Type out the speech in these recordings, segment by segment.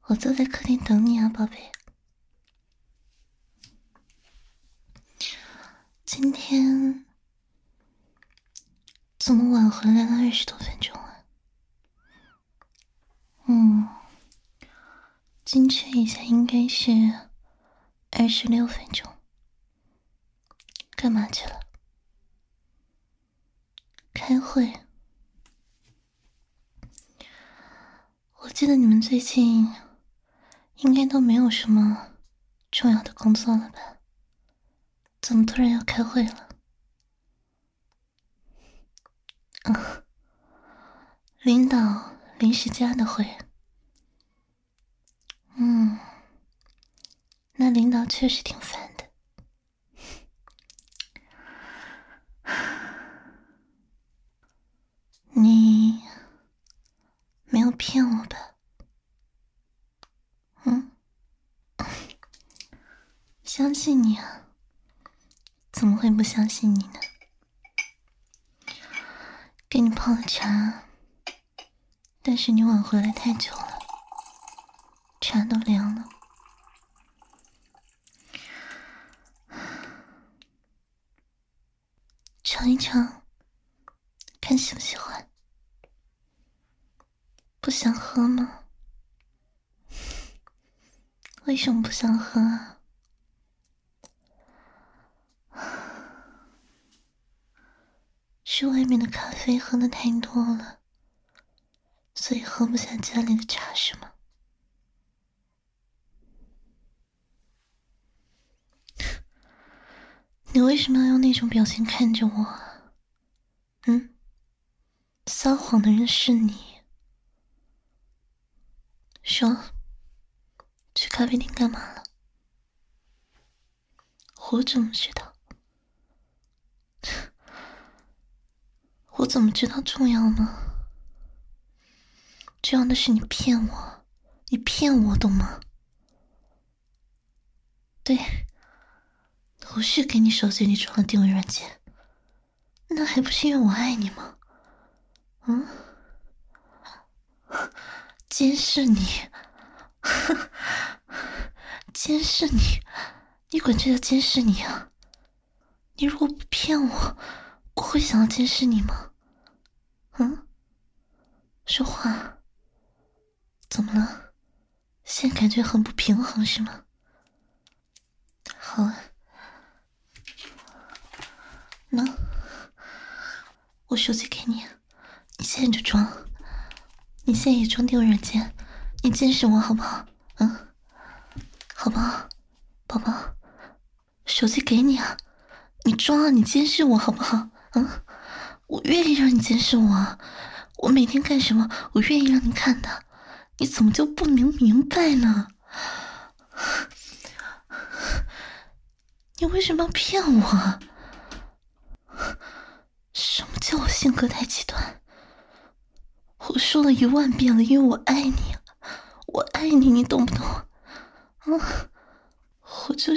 我坐在客厅等你啊，宝贝。今天怎么晚回来了20多分钟啊？精确一下应该是26分钟。干嘛去了？开会。我记得你们最近应该都没有什么重要的工作了吧？怎么突然要开会了？领导临时加的会。那领导确实挺烦的。你没有骗我吧？相信你啊，怎么会不相信你呢？给你泡了茶，但是你晚回来太久了，茶都凉了。尝一尝，看喜不喜欢。不想喝吗？为什么不想喝啊？是外面的咖啡喝的太多了，所以喝不下家里的茶是吗？你为什么要用那种表情看着我啊？撒谎的人是你。说，去咖啡厅干嘛了？我怎么知道？我怎么知道重要吗？重要的是你骗我，你骗我，懂吗？对，我是给你手机里装了定位软件，那还不是因为我爱你吗？监视你，监视你，你管这叫监视你啊？你如果不骗我，我会想要监视你吗？说话，怎么了？现在感觉很不平衡是吗？好啊，那我手机给你，你现在就装，你现在也装定位软件，你监视我好不好？好不好，宝宝？手机给你啊，你装啊，你监视我好不好？我愿意让你监视我啊，我每天干什么，我愿意让你看的，你怎么就不明白呢？你为什么要骗我？什么叫我性格太极端？我说了10000遍了，因为我爱你，我爱你，你懂不懂？我就是，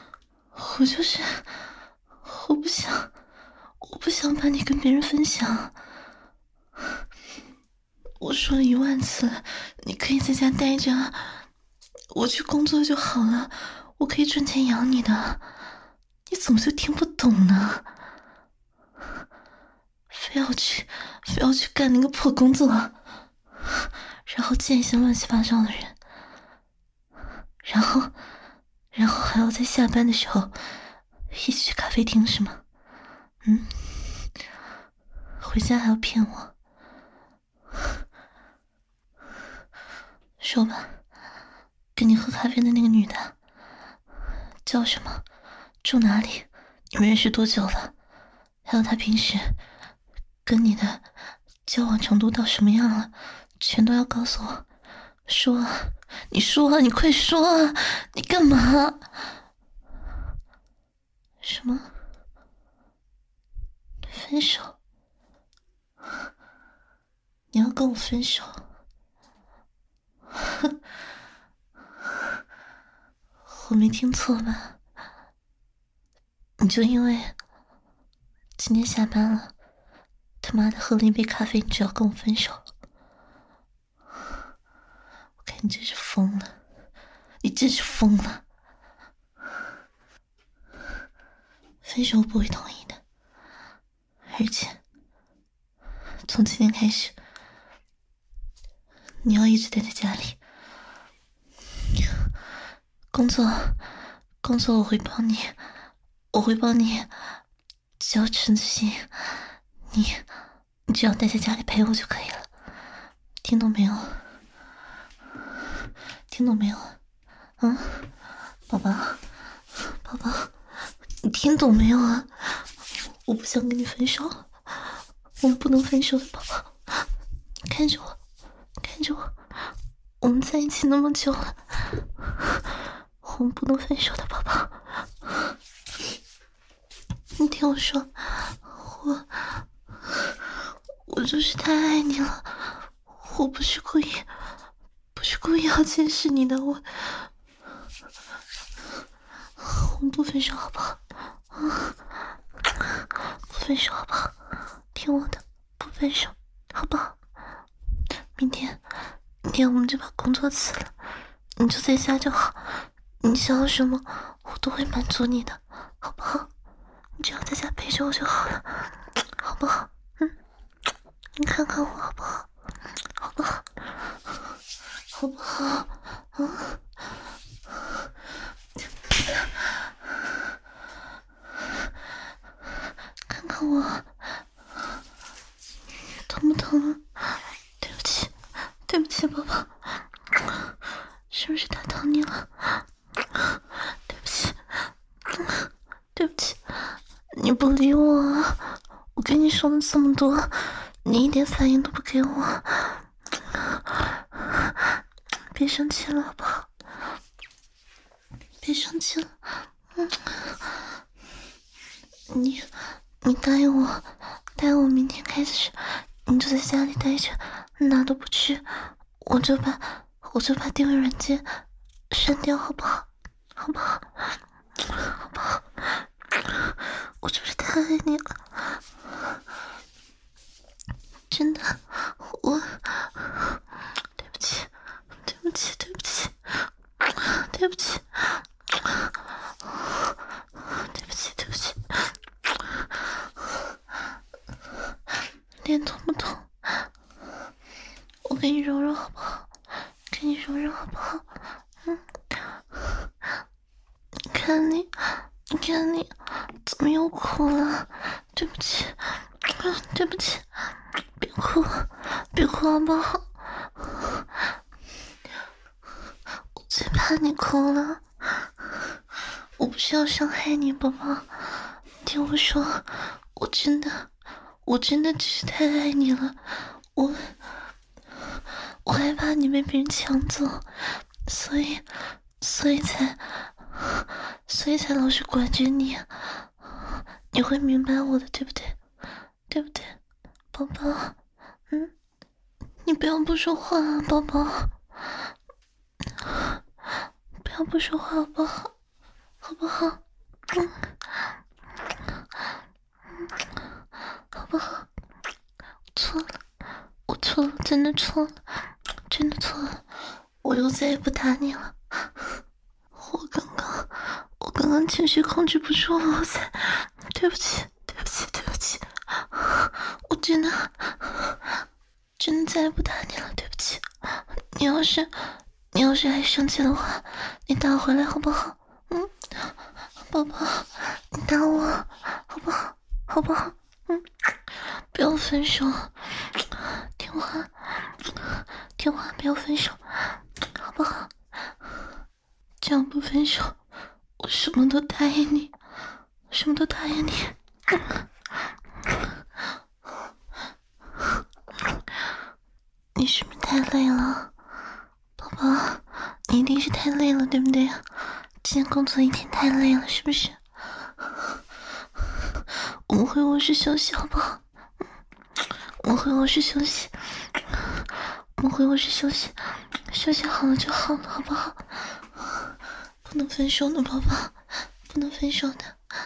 我不想把你跟别人分享。我说了10000次，你可以在家待着，我去工作就好了，我可以赚钱养你的，你怎么就听不懂呢？非要去干那个破工作，然后见一些乱七八糟的人，然后还要在下班的时候一起去咖啡厅是吗？回家还要骗我？说吧，跟你喝咖啡的那个女的叫什么？住哪里？你们认识多久了？还有她平时跟你的交往程度到什么样了？全都要告诉我。说啊，你说啊，你快说啊！你干嘛？什么？分手？你要跟我分手？我没听错吧？你就因为今天下班了，他妈的喝了一杯咖啡，你就要跟我分手？我跟你真是疯了，你真是疯了！分手我不会同意的，而且从今天开始，你要一直待在家里。工作我会帮你，只要陈子欣，你只要待在家里陪我就可以了，听懂没有？听懂没有？宝宝，你听懂没有啊？我不想跟你分手，我们不能分手的，宝宝，看着我，我们在一起那么久了，我们不能分手的，宝宝。你听我说，我就是太爱你了，我不是故意要监视你的，我们不分手好不好？不分手好不好？听我的，不分手好不好？明天我们就把工作辞了，你就在家就好，你想要什么我都会满足你的，好不好？你只要在家陪着我就好了，好不好？你看看我好不好？好不好？好不好？看看我，疼不疼？对不起，宝宝，是不是打疼你了？对不起，你不理我啊！我跟你说了这么多，你一点反应都不给我，别生气了好不好？别生气了，你答应我明天开始你就在家里待着，哪都不去，我就把订阅软件删掉，好不好？好不好？好不好？我就是太爱你了，真的，我对不起，脸痛不痛？我给你揉揉好不好？好不好？你看你怎么又哭了？对不起，别哭好不好？我最怕你哭了，我不是要伤害你，宝宝，听我说，我真的只是太爱你了，我害怕你被别人抢走，所以才老是管着你，你会明白我的，对不对？宝宝，你不要不说话啊，宝宝，不要不说话好不好？好不好？好不好？我错了，真的错了，我又再也不打你了。我刚刚情绪控制不住了，对不起，我真的再也不打你了，对不起。你要是还生气的话，你打回来好不好？宝宝，你打我好不好？不要分手，听话，不要分手，好不好？这样不分手，我什么都答应你，你是不是太累了，宝宝？你一定是太累了，对不对？今天工作一天太累了，是不是？我们回卧室休息好不好？我们回卧室休息，休息好了就好了，好不好？不能分手的，宝宝，不能分手的。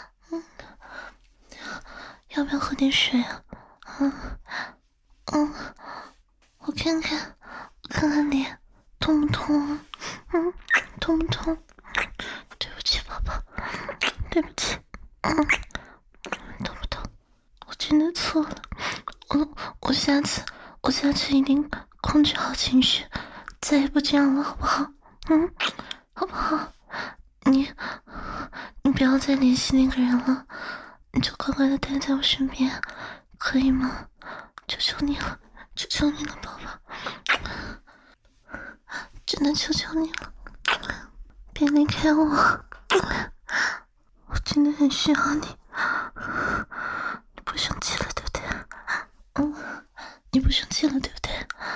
要不要喝点水啊？我看看脸， 痛不痛？痛不痛？对不起，宝宝，对不起。痛不痛？我真的错了。我下次一定控制好情绪，再也不这样了，好不好？好不好？你不要再联系那个人了，你就乖乖的待在我身边，可以吗？求求你了，求求你了，宝宝，真的求求你了，别离开我，我真的很需要你。你不生气了，对不对？你不生气了，对不对？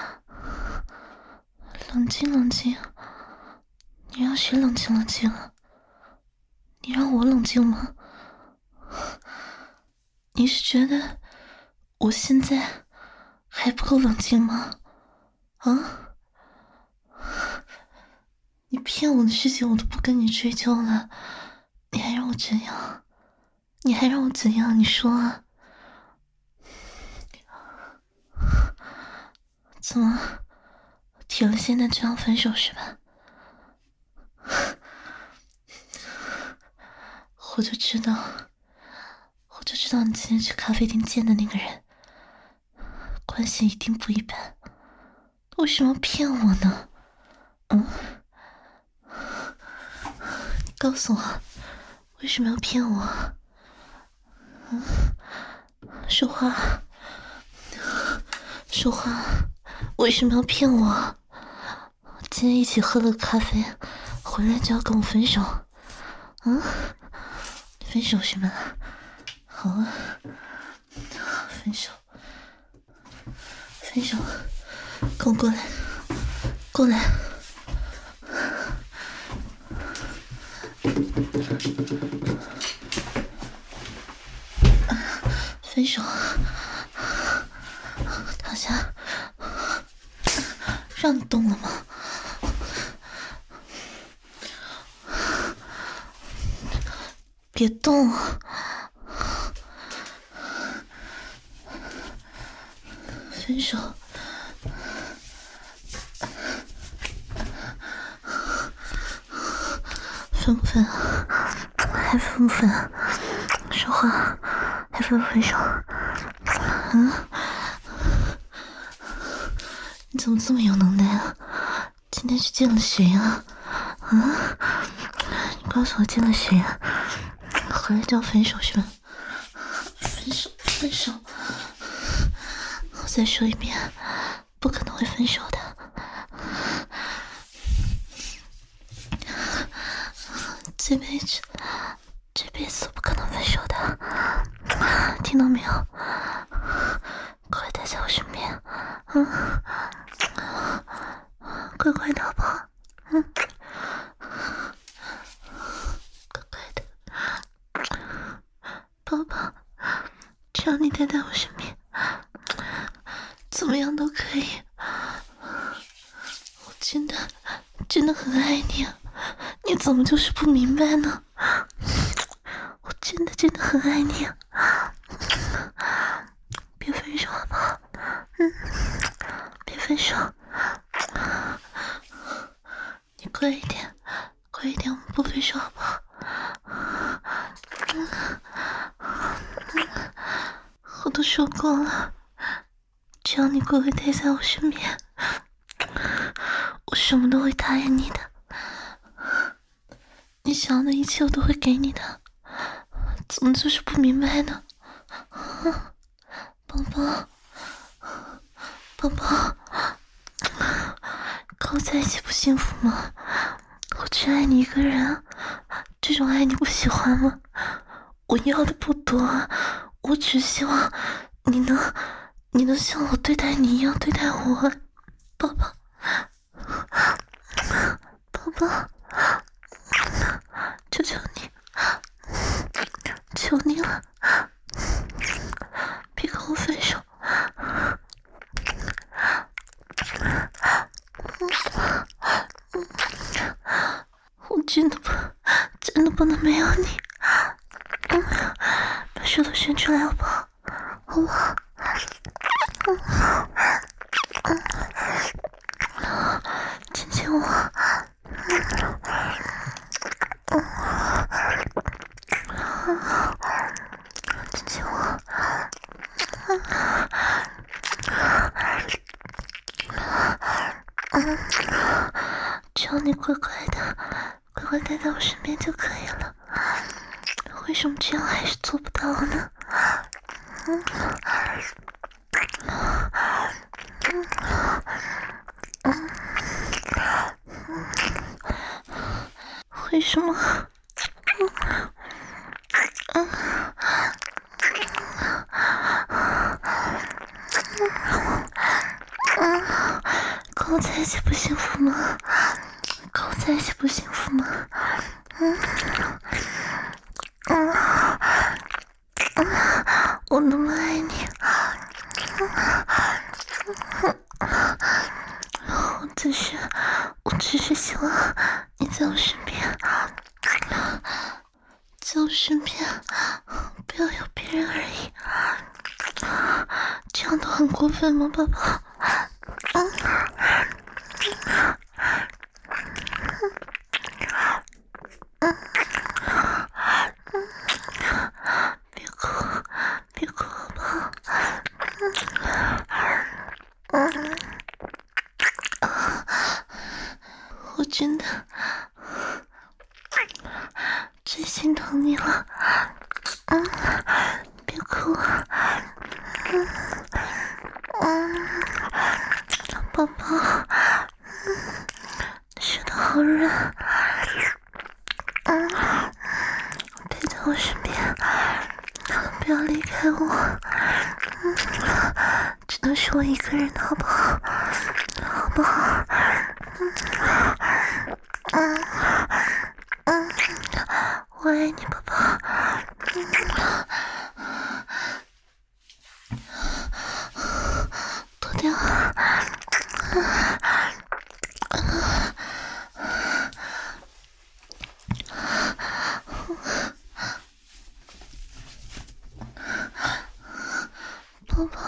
冷静冷静，你要学冷静冷静了。你让我冷静吗？你是觉得我现在还不够冷静吗？你骗我的事情我都不跟你追究了，你还让我怎样？你还让我怎样？你说啊？怎么提了现在就要分手是吧？我就知道你今天去咖啡店见的那个人关系一定不一般，为什么要骗我呢？你告诉我为什么要骗我？说话，为什么要骗我？今天一起喝了咖啡，回来就要跟我分手？分手是吗？好啊，分手，跟我过来，分手，躺下，让你动了吗？别动，分手，分不分？还分不分？说话，还分不分手？你怎么这么有能耐啊？今天去见了谁啊？你告诉我见了谁啊？回来就要分手是吧？分手！我再说一遍，不可能会分手的。这辈子都不可能分手的，听到没有？快待在我身边，乖乖的好不好？乖乖的，宝宝，只要你待在我身边，怎么样都可以。我真的很爱你啊，你怎么就是不明白呢？我真的很爱你啊，别分手好不好？别分手，你乖一点，我们不分手好不好？我都说过了，只要你乖乖待在我身边，我什么都会答应你的，你想要的一切我都会给你的，怎么就是不明白呢？宝宝，跟我在一起不幸福吗？我只爱你一个人，这种爱你不喜欢吗？我要的不多，我只希望你能像我对待你一样对待我，宝宝，求求你，求你了，别跟我分手。我真的不能没有你。把舌头伸出来好不好？好不好？亲亲我，亲亲我，只要你乖乖的，乖乖待在我身边就可以了。为什么这样还是做不到呢？为什么？跟我在一起不幸福吗？跟我在一起不幸福吗？我那么爱你，我只是希望你在我身边，在我身边，不要有别人而已。这样都很过分吗，宝宝？别哭，别哭，好不好？我真的最心疼你了，别哭，宝宝，睡得好软，待在我身边，不要离开我，只能是我一个人的，好不好？好不好？我爱你，宝宝。脱掉。宝宝，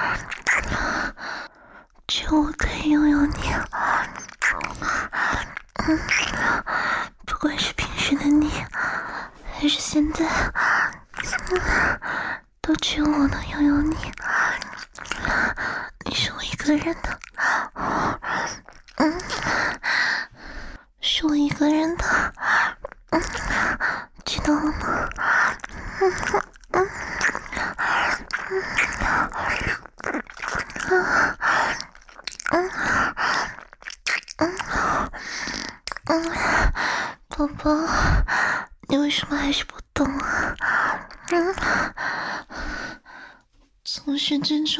只有我可以拥有你。不管是平时的你，还是现在，都只有我能拥有你。你是我一个人的，是我一个人的，知道了吗？宝宝，你为什么还是不懂啊？从始至终，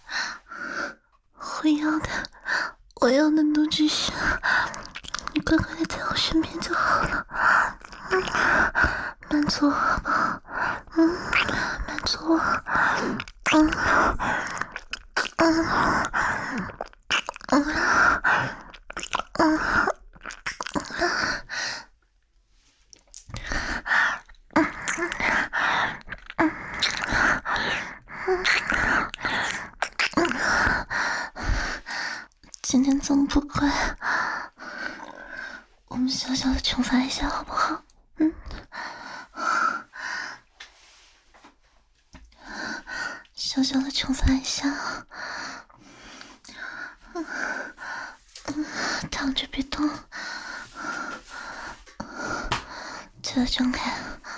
我要的都只是你乖乖的在我身边就好了。满足我好不好？满足我。今天这么不乖，我们小小的惩罚一下好不好？小小的惩罚一下。躺着别动，嘴巴张开。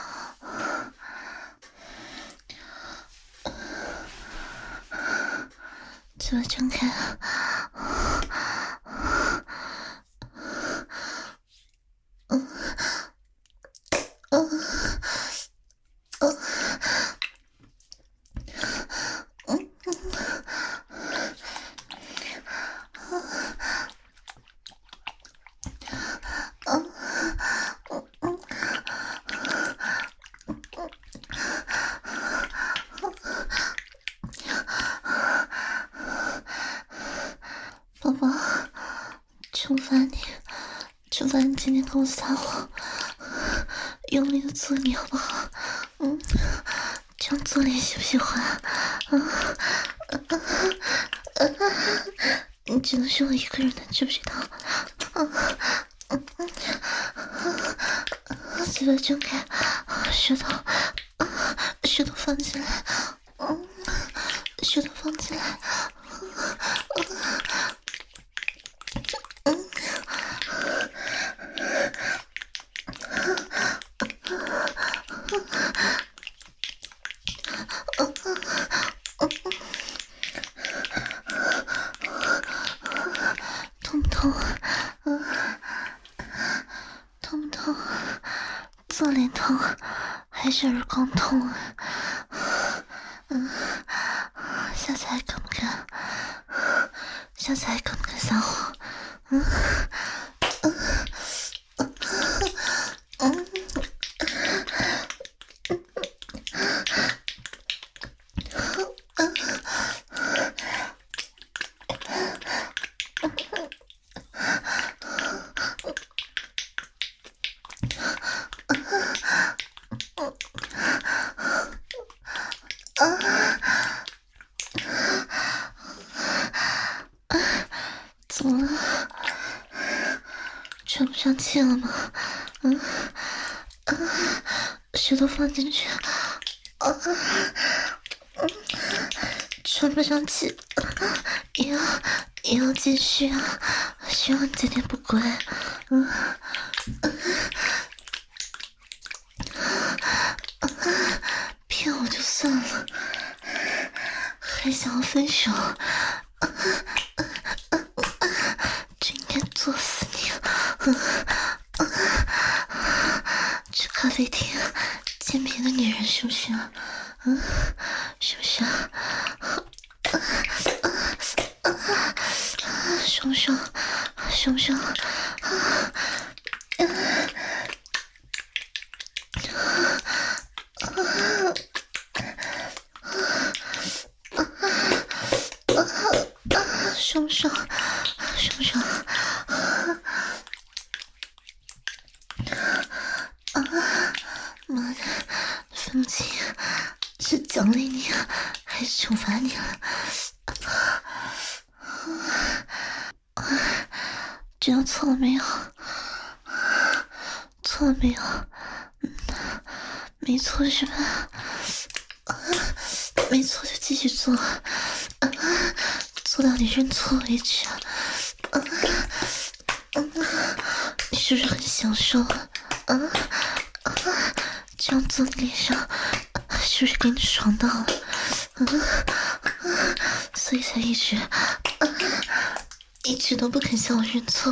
嘴巴张开。宝宝，惩罚你今天跟我撒谎，用力的做你好不好？这样做你喜不喜欢？你只能是我一个人的，知不知道？ 嘴巴张开，舌头放进来，舌头放进来，痛不痛？痛不痛？左脸痛还是耳光痛啊？下次还敢不敢？下次还敢不敢撒谎？怎么了？喘不上气了吗？舌头放进去，喘不上气，也要继续啊！希望你今天不乖。骗我就算了，还想要分手？就应该作死你！去咖啡厅见别的女人是不是？是不是？爽不爽？爽不爽？爽不爽？爽不爽？妈的，分不清是奖励你还是惩罚你了。知道错了没有？错了没有？没错是吧？没错就继续做，做到你认错为止。你是不是很享受？这样做你脸上是不是给你爽到了？所以才一直都不肯向我认错。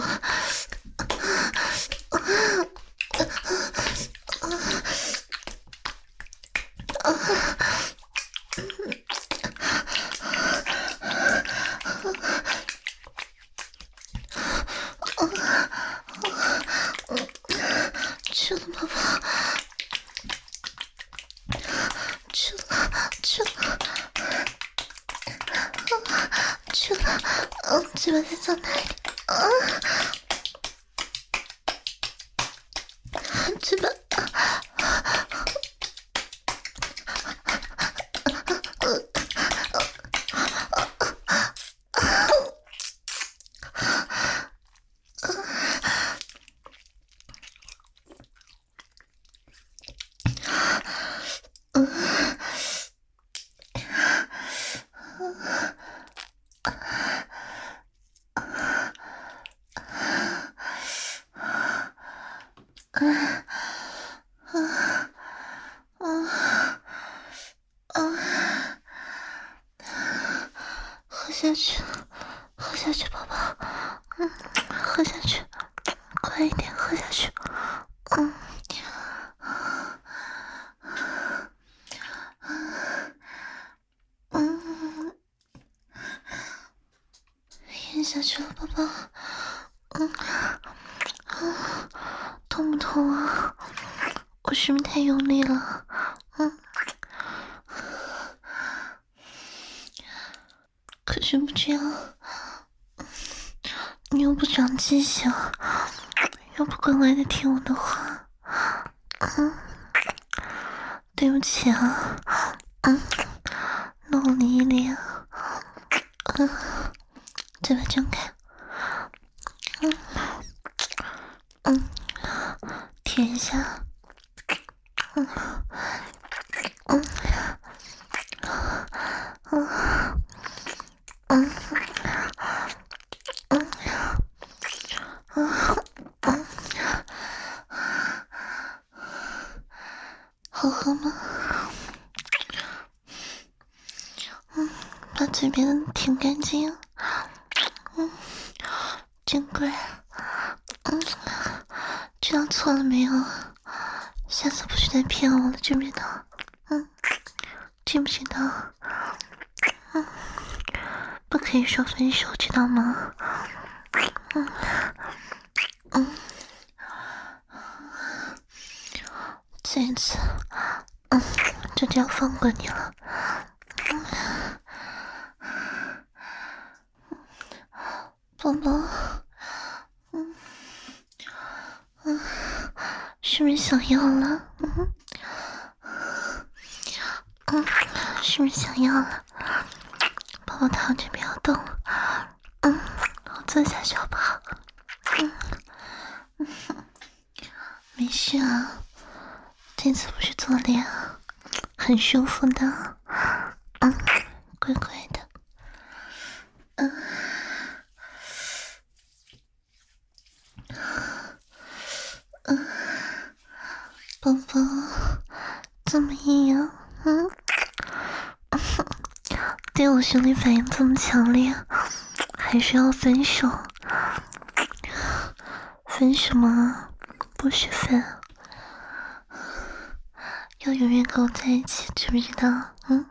吃了宝宝，吃了，嘴巴在长哪里？嘴巴。喝下去，宝宝，喝下去，快一点，喝下去，咽下去了，宝宝，痛不痛啊？我是不是太用力了？可是不这样，你又不长记性，又不乖乖的听我的话，对不起啊，弄你一脸，嘴巴张开， 舔一下，好喝吗？把嘴边舔干净。真乖。知道错了没有？下次不许再骗我了，知不知道？知不知道？不可以说分手，知道吗？这一次，就这样放过你了。宝宝，是不是想要了？是不是想要了？宝宝躺着不要动。我坐下去好不好？没事啊，这次不是做脸啊，很舒服的。乖乖的。宝宝，这么硬啊？对我兄弟反应这么强烈，还是要分手？分什么？不许分，要永远跟我在一起，知不知道？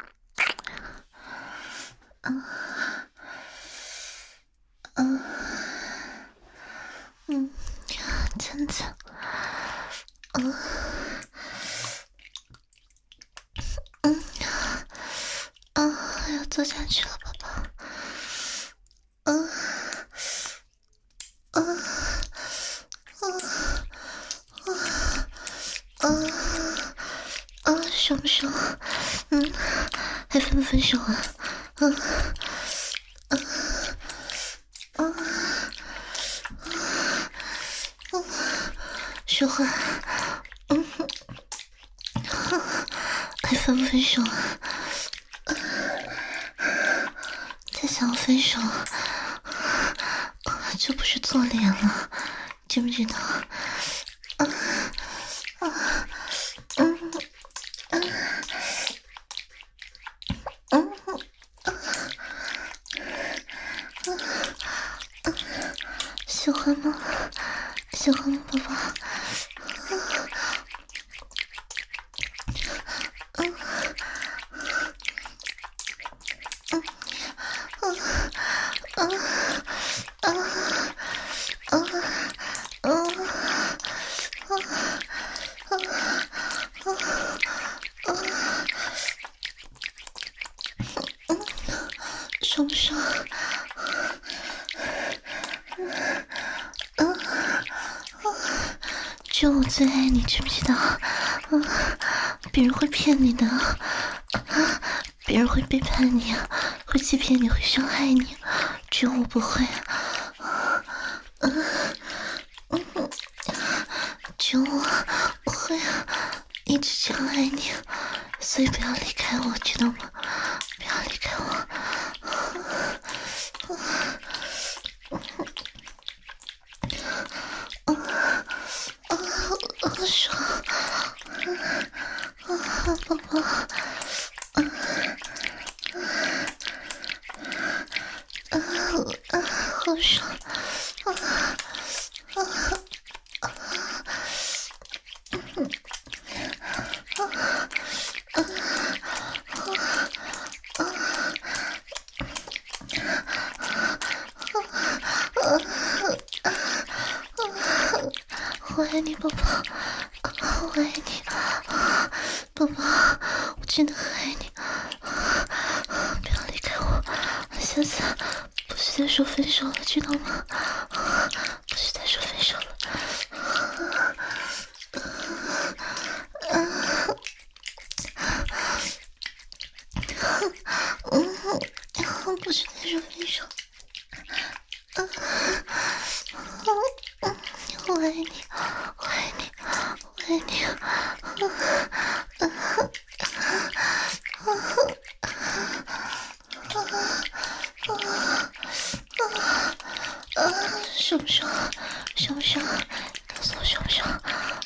这样子。要坐下去了，宝宝。爽不爽？还分不分手啊？说话。还分不分手啊？再想要分手，就不是做脸了，知不知道？喜欢吗？喜欢吗，宝宝？爽不爽？只有我最爱你，知不知道？别人会骗你的，别人会背叛你，会欺骗你，会伤害你，只有我不会。只有我会一直这样爱你，所以不要离开我，知道吗？不要离开我。好爽，宝宝，好爽，我爱你，宝宝，我爱你，宝宝，我真的很爱你，不要离开我，下次不许再说分手了，知道吗？不许再说分手了。不许再说分手。我爱你，我爱你，我爱你。爽不爽？爽不爽？告诉我爽不爽？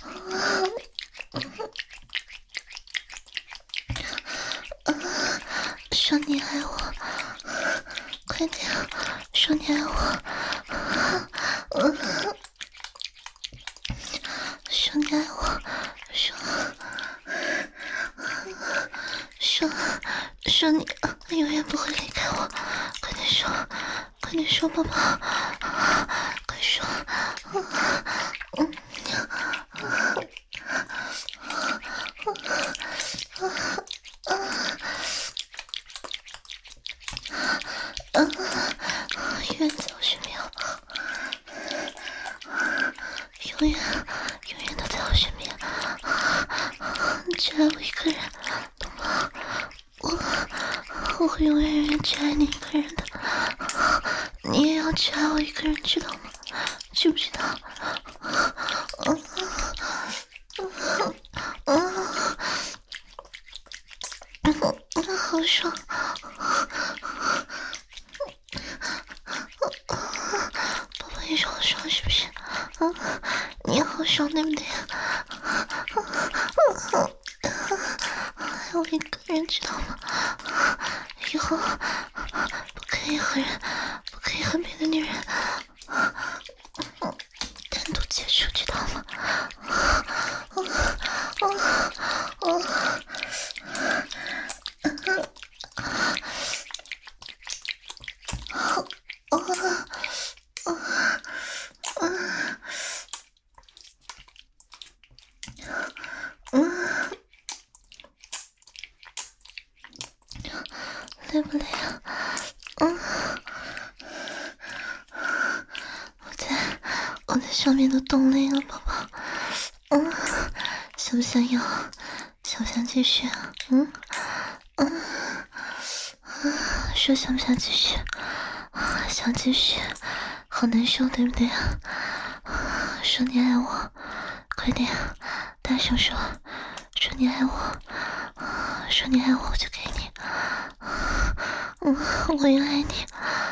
说你爱我，快点！说你爱我，说你爱我，说你永远不会离开我，快点说，快点说，宝宝，快说，永远在我身边，永远都在我身边，只爱我一个人，懂吗？我会永远只爱你一个人的，你也要只爱我一个人，知道吗？知不知道？好爽！宝宝也是好爽，是不是？你也好爽，对不对？还有我一个人，知道吗？以后不可以和别的女人单独接触，知道吗？累不累啊？我在上面都冻累了，宝宝。想不想要？想不想继续？说想不想继续？想继续，好难受，对不对啊？说你爱我，快点，大声说，说你爱我，说你爱我，我就给你。我也爱你。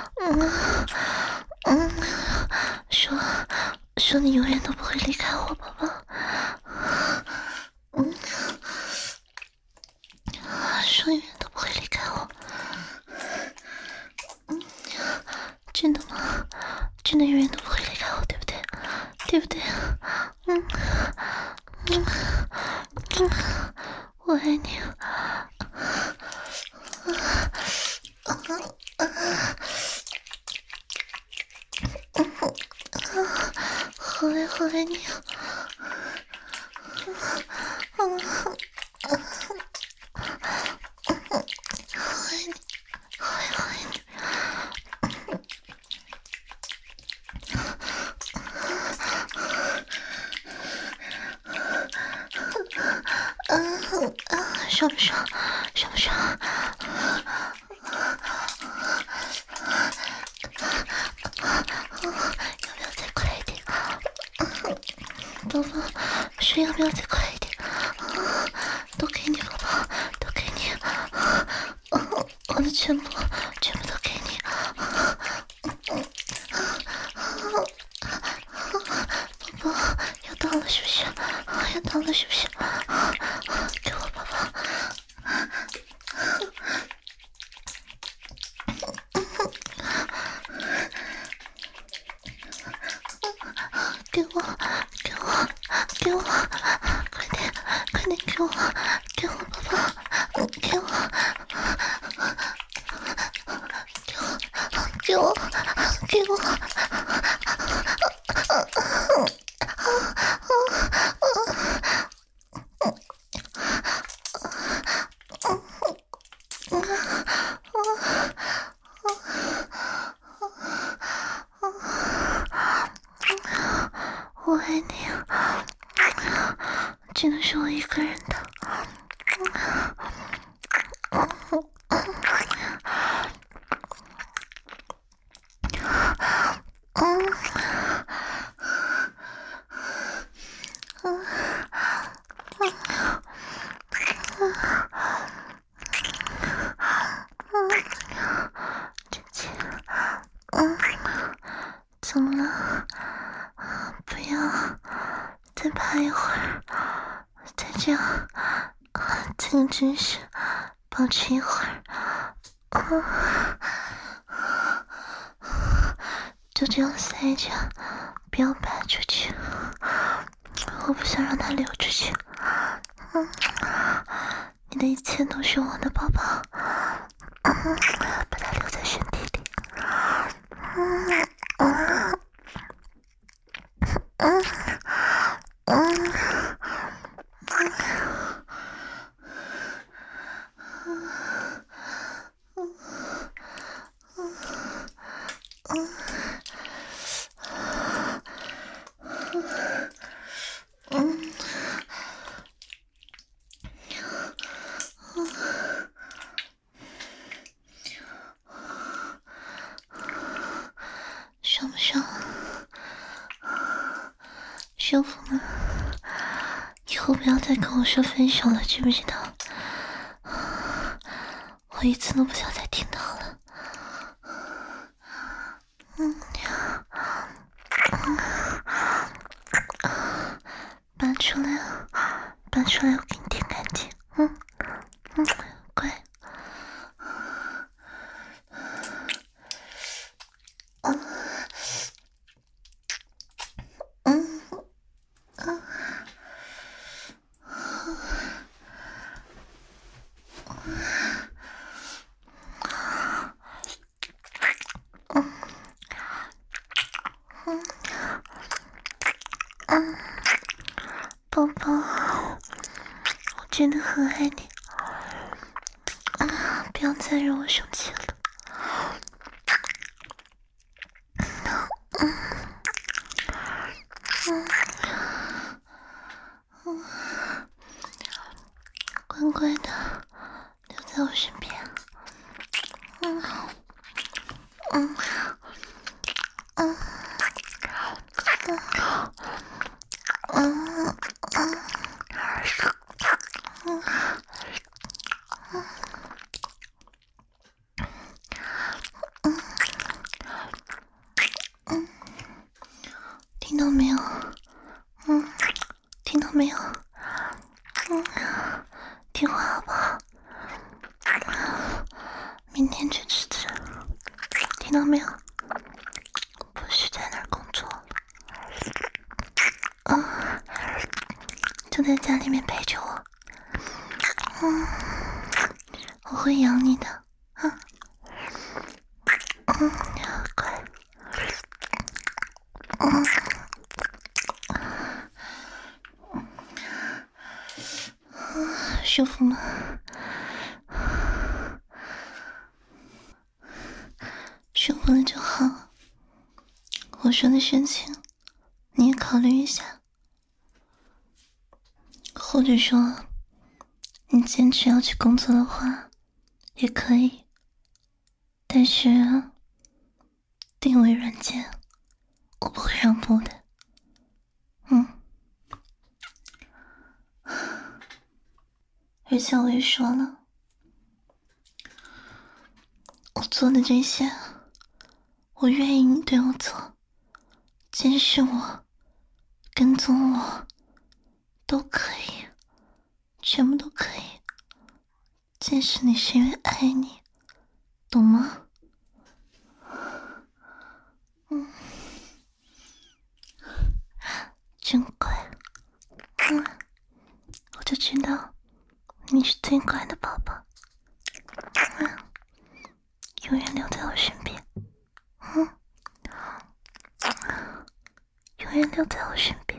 说你永远都不会离开我，宝宝。说永远都不会离开我。真的吗？真的永远都不会离开我，对不对？对不对？我爱你。好爱你。爽不爽？爽不爽？要不要再快一点？宝宝，说要不要再快一点？都给你，宝宝，都给你。我的全部都给你。宝宝，要到了是不是？要到了是不是？给我，宝宝。给我，快点，给我，宝宝，给我，我爱你，只能是我一个人的。 再趴一会儿，再这样，这个姿势保持一会儿，就这样塞着，不要拔出去，我不想让它流出去。你的一切都是我的宝宝，把它留在身体里。爽不爽？舒服吗？以后不要再跟我说分手了，知不知道？我一次都不想再听到了。拔出来，拔出来，我给你舔干净。乖。宝宝，我真的很爱你，不要再惹我生气了。乖乖的留在我身边。听到没有？听到没有？听话好不好？明天去吃吃，听到没有？不许在那儿工作了，就在家里面陪着我，我会养你的，乖，舒服吗？舒服了就好。我说的事情你也考虑一下，或者说你坚持要去工作的话也可以，但是定位软件我不会让步的。而且我也说了，我做的这些我愿意你对我做，监视我，跟踪我都可以，全部都可以。监视你是因为爱你，懂吗？真乖，我就知道你是最乖的宝宝，永远留在我身边，永远留在我身边。